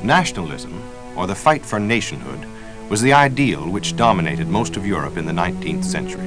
Nationalism, or the fight for nationhood, was the ideal which dominated most of Europe in the 19th century.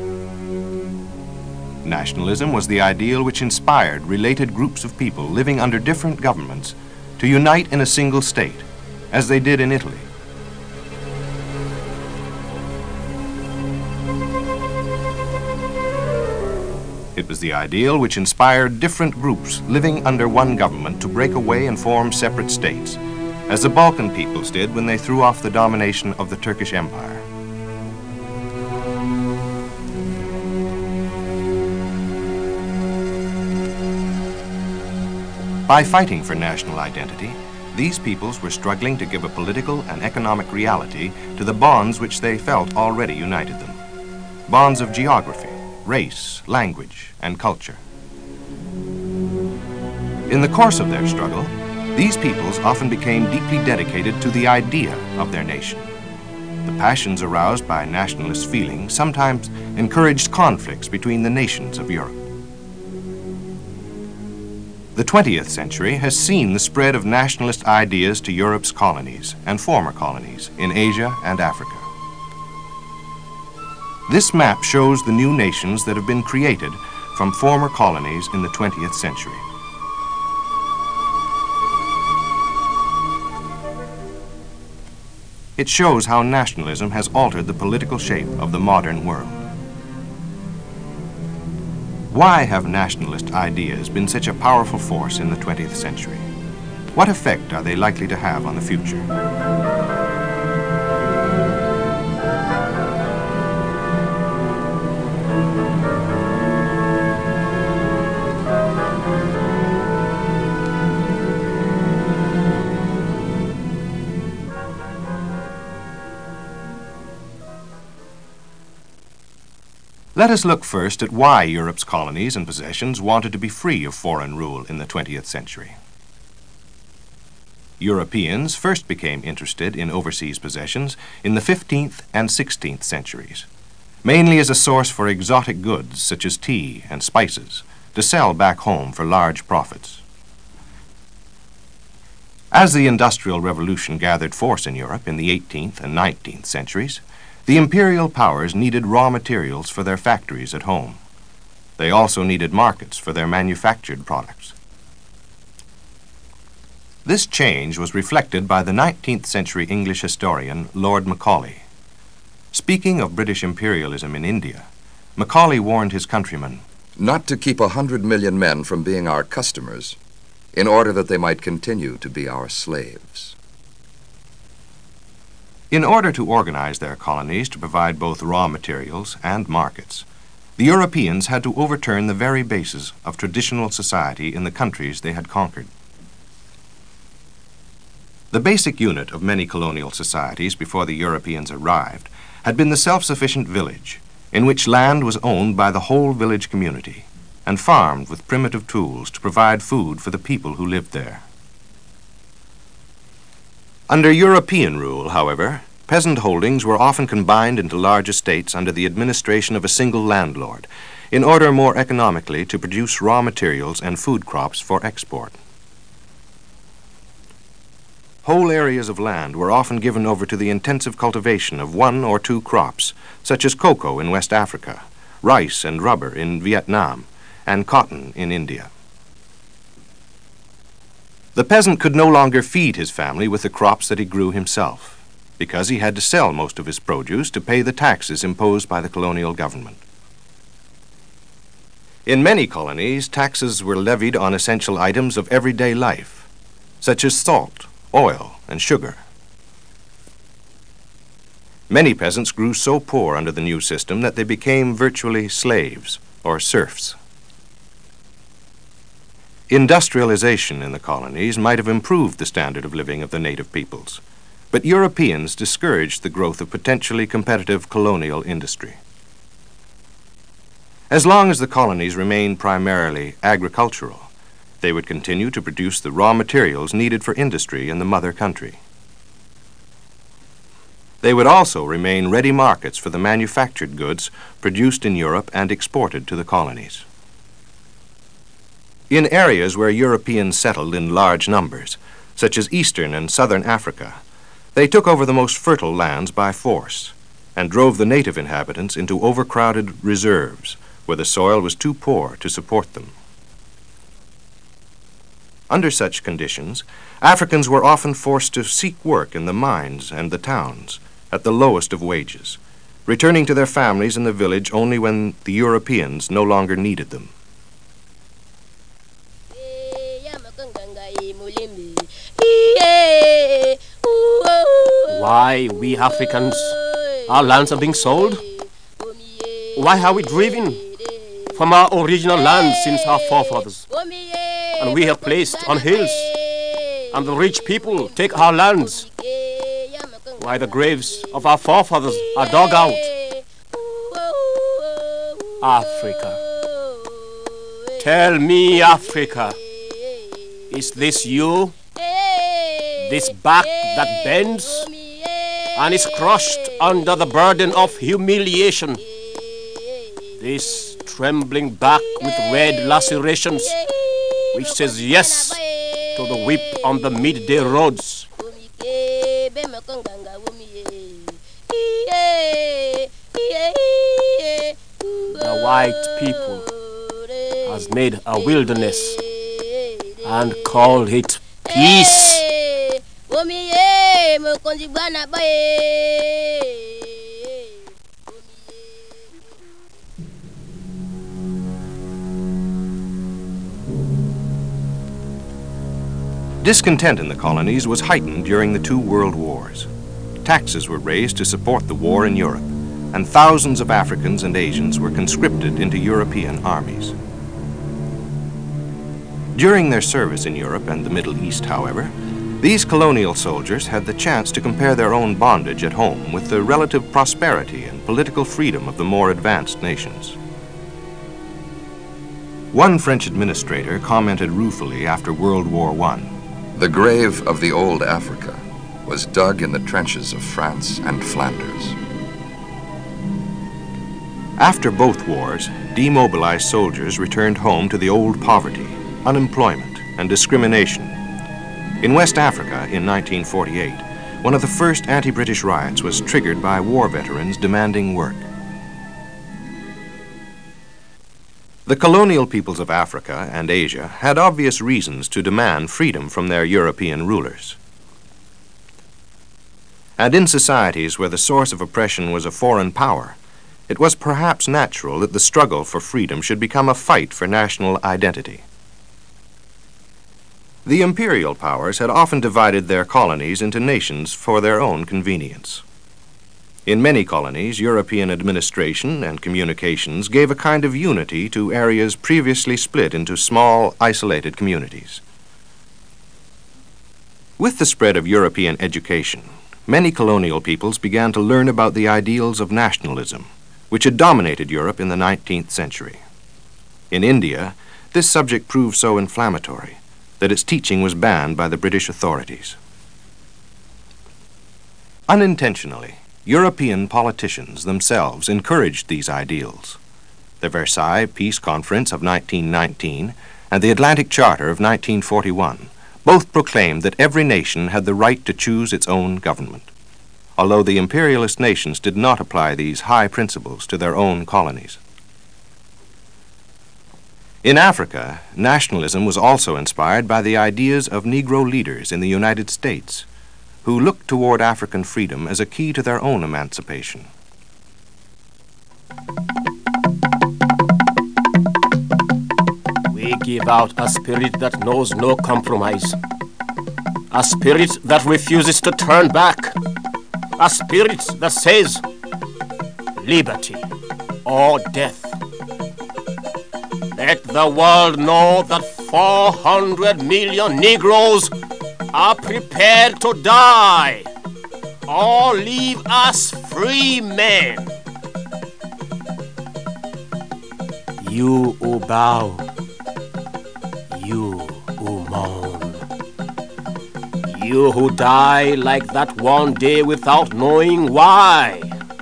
Nationalism was the ideal which inspired related groups of people living under different governments to unite in a single state, as they did in Italy. It was the ideal which inspired different groups living under one government to break away and form separate states, as the Balkan peoples did when they threw off the domination of the Turkish Empire. By fighting for national identity, these peoples were struggling to give a political and economic reality to the bonds which they felt already united them. Bonds of geography, race, language, and culture. In the course of their struggle, these peoples often became deeply dedicated to the idea of their nation. The passions aroused by nationalist feeling sometimes encouraged conflicts between the nations of Europe. The 20th century has seen the spread of nationalist ideas to Europe's colonies and former colonies in Asia and Africa. This map shows the new nations that have been created from former colonies in the 20th century. It shows how nationalism has altered the political shape of the modern world. Why have nationalist ideas been such a powerful force in the 20th century? What effect are they likely to have on the future? Let us look first at why Europe's colonies and possessions wanted to be free of foreign rule in the 20th century. Europeans first became interested in overseas possessions in the 15th and 16th centuries, mainly as a source for exotic goods such as tea and spices, to sell back home for large profits. As the Industrial Revolution gathered force in Europe in the 18th and 19th centuries, the imperial powers needed raw materials for their factories at home. They also needed markets for their manufactured products. This change was reflected by the 19th century English historian Lord Macaulay. Speaking of British imperialism in India, Macaulay warned his countrymen, "Not to keep 100 million men from being our customers, in order that they might continue to be our slaves." In order to organize their colonies to provide both raw materials and markets, the Europeans had to overturn the very basis of traditional society in the countries they had conquered. The basic unit of many colonial societies before the Europeans arrived had been the self-sufficient village, in which land was owned by the whole village community and farmed with primitive tools to provide food for the people who lived there. Under European rule, however, peasant holdings were often combined into large estates under the administration of a single landlord, in order more economically to produce raw materials and food crops for export. Whole areas of land were often given over to the intensive cultivation of one or two crops, such as cocoa in West Africa, rice and rubber in Vietnam, and cotton in India. The peasant could no longer feed his family with the crops that he grew himself, because he had to sell most of his produce to pay the taxes imposed by the colonial government. In many colonies, taxes were levied on essential items of everyday life, such as salt, oil, and sugar. Many peasants grew so poor under the new system that they became virtually slaves or serfs. Industrialization in the colonies might have improved the standard of living of the native peoples, but Europeans discouraged the growth of potentially competitive colonial industry. As long as the colonies remained primarily agricultural, they would continue to produce the raw materials needed for industry in the mother country. They would also remain ready markets for the manufactured goods produced in Europe and exported to the colonies. In areas where Europeans settled in large numbers, such as Eastern and Southern Africa, they took over the most fertile lands by force and drove the native inhabitants into overcrowded reserves where the soil was too poor to support them. Under such conditions, Africans were often forced to seek work in the mines and the towns at the lowest of wages, returning to their families in the village only when the Europeans no longer needed them. Why, we Africans, our lands are being sold? Why are we driven from our original land since our forefathers? And we are placed on hills, and the rich people take our lands. Why the graves of our forefathers are dug out. Africa. Tell me, Africa, is this you? This back that bends and is crushed under the burden of humiliation? This trembling back with red lacerations, which says yes to the whip on the midday roads? The white people has made a wilderness and called it peace. Discontent in the colonies was heightened during the two world wars. Taxes were raised to support the war in Europe, and thousands of Africans and Asians were conscripted into European armies. During their service in Europe and the Middle East, however, these colonial soldiers had the chance to compare their own bondage at home with the relative prosperity and political freedom of the more advanced nations. One French administrator commented ruefully after World War I, "The grave of the old Africa was dug in the trenches of France and Flanders." After both wars, demobilized soldiers returned home to the old poverty, unemployment, and discrimination. In West Africa in 1948, one of the first anti-British riots was triggered by war veterans demanding work. The colonial peoples of Africa and Asia had obvious reasons to demand freedom from their European rulers. And in societies where the source of oppression was a foreign power, it was perhaps natural that the struggle for freedom should become a fight for national identity. The imperial powers had often divided their colonies into nations for their own convenience. In many colonies, European administration and communications gave a kind of unity to areas previously split into small, isolated communities. With the spread of European education, many colonial peoples began to learn about the ideals of nationalism, which had dominated Europe in the 19th century. In India, this subject proved so inflammatory that its teaching was banned by the British authorities. Unintentionally, European politicians themselves encouraged these ideals. The Versailles Peace Conference of 1919 and the Atlantic Charter of 1941 both proclaimed that every nation had the right to choose its own government, although the imperialist nations did not apply these high principles to their own colonies. In Africa, nationalism was also inspired by the ideas of Negro leaders in the United States, who looked toward African freedom as a key to their own emancipation. We give out a spirit that knows no compromise, a spirit that refuses to turn back, a spirit that says liberty or death. Let the world know that 400 million Negroes are prepared to die or leave us free men. You who bow, you who mourn, you who die like that one day without knowing why,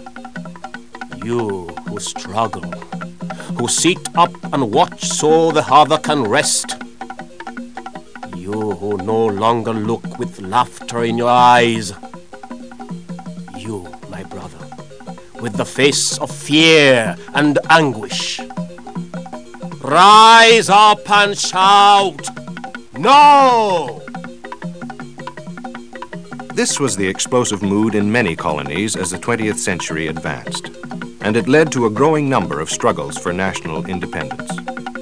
you who struggle, who sit up and watch so the other can rest, you You who no longer look with laughter in your eyes. You, my brother, with the face of fear and anguish. Rise up and shout, "No!" This was the explosive mood in many colonies as the 20th century advanced, and it led to a growing number of struggles for national independence.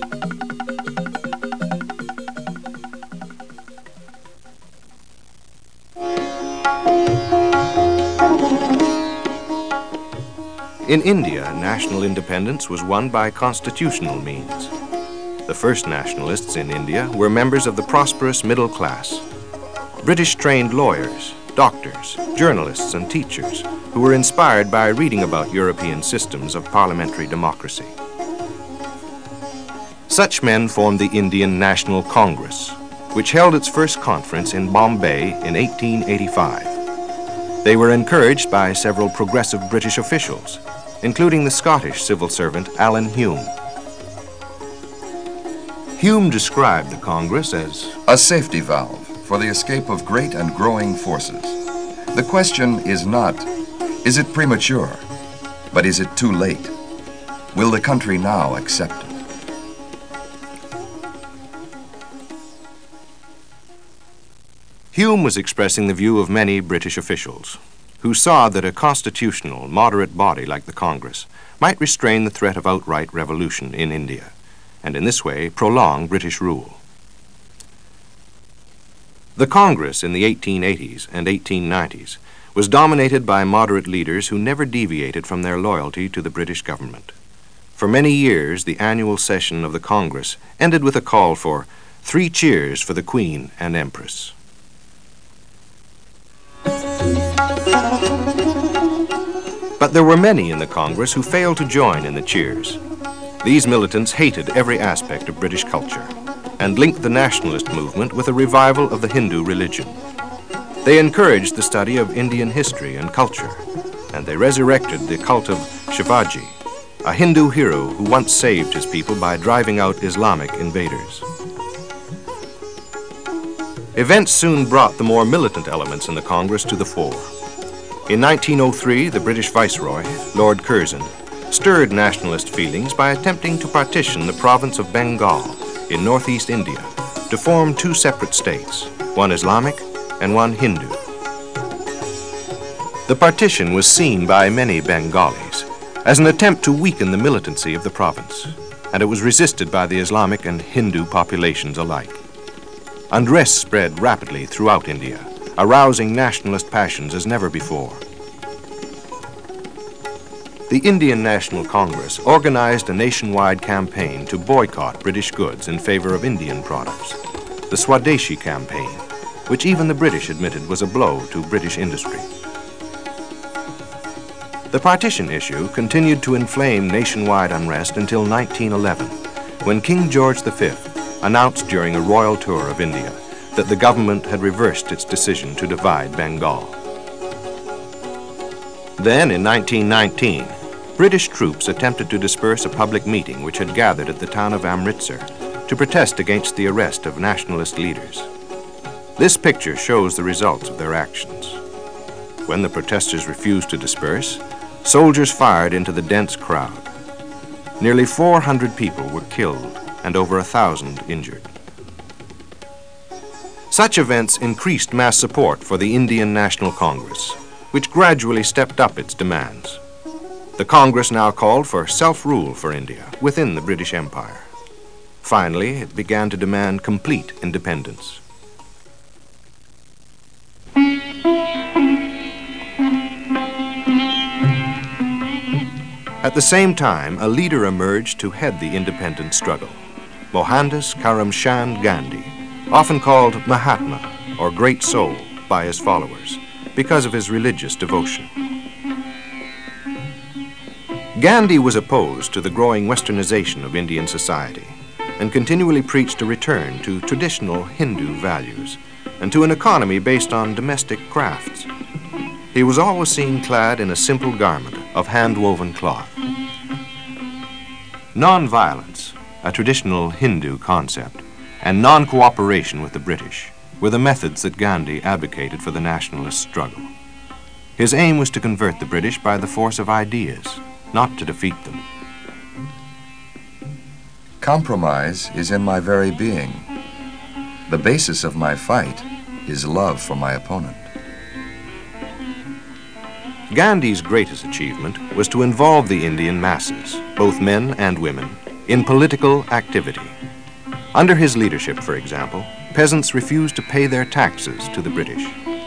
In India, national independence was won by constitutional means. The first nationalists in India were members of the prosperous middle class, British-trained lawyers, doctors, journalists, and teachers who were inspired by reading about European systems of parliamentary democracy. Such men formed the Indian National Congress, which held its first conference in Bombay in 1885. They were encouraged by several progressive British officials, including the Scottish civil servant Alan Hume. Hume described the Congress as a safety valve for the escape of great and growing forces. The question is not, is it premature, but is it too late? Will the country now accept it? Hume was expressing the view of many British officials, who saw that a constitutional, moderate body like the Congress might restrain the threat of outright revolution in India, and in this way prolong British rule. The Congress in the 1880s and 1890s was dominated by moderate leaders who never deviated from their loyalty to the British government. For many years, the annual session of the Congress ended with a call for 3 cheers for the Queen and Empress. But there were many in the Congress who failed to join in the cheers. These militants hated every aspect of British culture and linked the nationalist movement with a revival of the Hindu religion. They encouraged the study of Indian history and culture, and they resurrected the cult of Shivaji, a Hindu hero who once saved his people by driving out Islamic invaders. Events soon brought the more militant elements in the Congress to the fore. In 1903, the British Viceroy, Lord Curzon, stirred nationalist feelings by attempting to partition the province of Bengal in northeast India to form 2 separate states, one Islamic and one Hindu. The partition was seen by many Bengalis as an attempt to weaken the militancy of the province, and it was resisted by the Islamic and Hindu populations alike. Unrest spread rapidly throughout India, arousing nationalist passions as never before. The Indian National Congress organized a nationwide campaign to boycott British goods in favor of Indian products, the Swadeshi campaign, which even the British admitted was a blow to British industry. The partition issue continued to inflame nationwide unrest until 1911, when King George V announced during a royal tour of India that the government had reversed its decision to divide Bengal. Then, in 1919, British troops attempted to disperse a public meeting which had gathered at the town of Amritsar to protest against the arrest of nationalist leaders. This picture shows the results of their actions. When the protesters refused to disperse, soldiers fired into the dense crowd. Nearly 400 people were killed and over 1,000 injured. Such events increased mass support for the Indian National Congress, which gradually stepped up its demands. The Congress now called for self-rule for India within the British Empire. Finally, it began to demand complete independence. At the same time, a leader emerged to head the independence struggle, Mohandas Karamchand Gandhi, often called Mahatma, or Great Soul, by his followers, because of his religious devotion. Gandhi was opposed to the growing westernization of Indian society and continually preached a return to traditional Hindu values and to an economy based on domestic crafts. He was always seen clad in a simple garment of hand-woven cloth. Non-violence, a traditional Hindu concept, and non-cooperation with the British were the methods that Gandhi advocated for the nationalist struggle. His aim was to convert the British by the force of ideas, not to defeat them. Compromise is in my very being. The basis of my fight is love for my opponent. Gandhi's greatest achievement was to involve the Indian masses, both men and women, in political activity. Under his leadership, for example, peasants refused to pay their taxes to the British.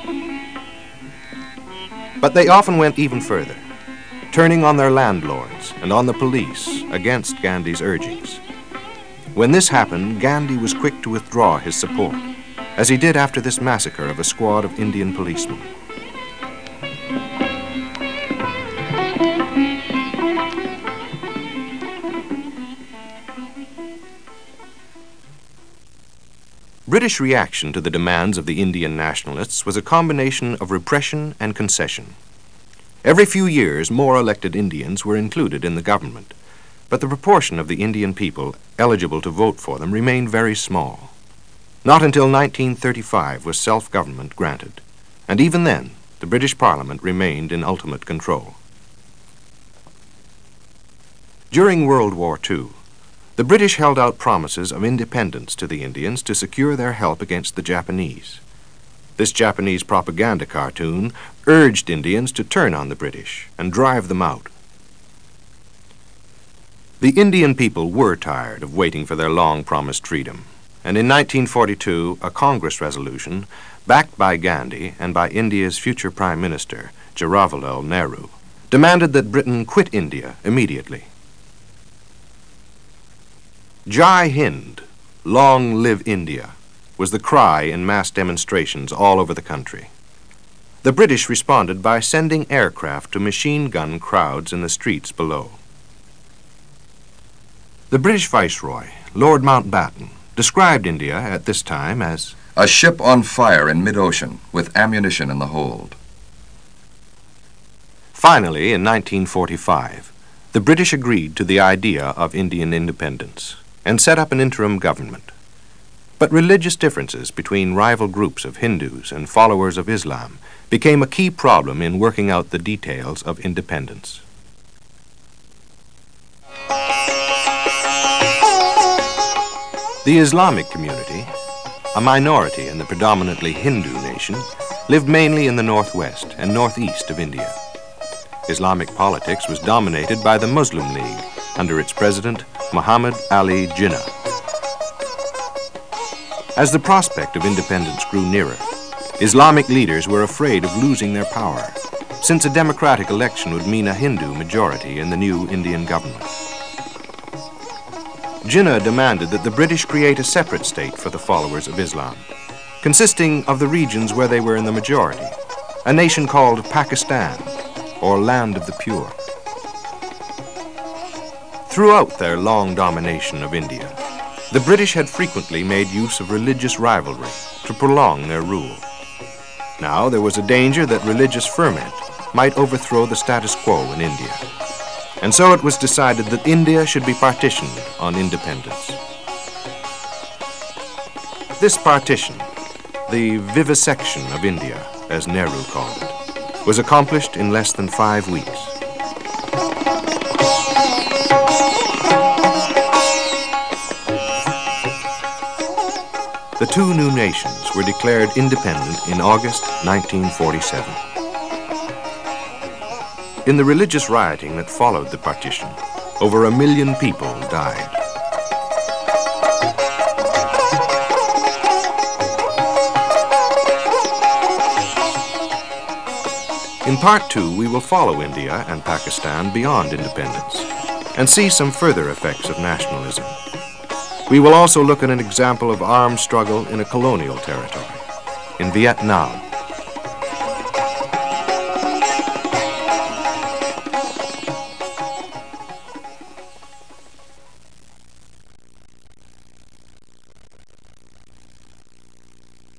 But they often went even further, turning on their landlords and on the police against Gandhi's urgings. When this happened, Gandhi was quick to withdraw his support, as he did after this massacre of a squad of Indian policemen. British reaction to the demands of the Indian nationalists was a combination of repression and concession. Every few years, more elected Indians were included in the government, but the proportion of the Indian people eligible to vote for them remained very small. Not until 1935 was self-government granted, and even then, the British Parliament remained in ultimate control. During World War II, the British held out promises of independence to the Indians to secure their help against the Japanese. This Japanese propaganda cartoon urged Indians to turn on the British and drive them out. The Indian people were tired of waiting for their long-promised freedom, and in 1942, a Congress resolution, backed by Gandhi and by India's future Prime Minister, Jawaharlal Nehru, demanded that Britain quit India immediately. Jai Hind, long live India, was the cry in mass demonstrations all over the country. The British responded by sending aircraft to machine gun crowds in the streets below. The British Viceroy, Lord Mountbatten, described India at this time as a ship on fire in mid-ocean with ammunition in the hold. Finally, in 1945, the British agreed to the idea of Indian independence and set up an interim government. But religious differences between rival groups of Hindus and followers of Islam became a key problem in working out the details of independence. The Islamic community, a minority in the predominantly Hindu nation, lived mainly in the northwest and northeast of India. Islamic politics was dominated by the Muslim League under its president, Muhammad Ali Jinnah. As the prospect of independence grew nearer, Islamic leaders were afraid of losing their power, since a democratic election would mean a Hindu majority in the new Indian government. Jinnah demanded that the British create a separate state for the followers of Islam, consisting of the regions where they were in the majority, a nation called Pakistan, or Land of the Pure. Throughout their long domination of India, the British had frequently made use of religious rivalry to prolong their rule. Now there was a danger that religious ferment might overthrow the status quo in India, and so it was decided that India should be partitioned on independence. This partition, the vivisection of India, as Nehru called it, was accomplished in less than 5 weeks. The two new nations were declared independent in August 1947. In the religious rioting that followed the partition, over 1 million people died. In Part 2, we will follow India and Pakistan beyond independence and see some further effects of nationalism. We will also look at an example of armed struggle in a colonial territory, in Vietnam.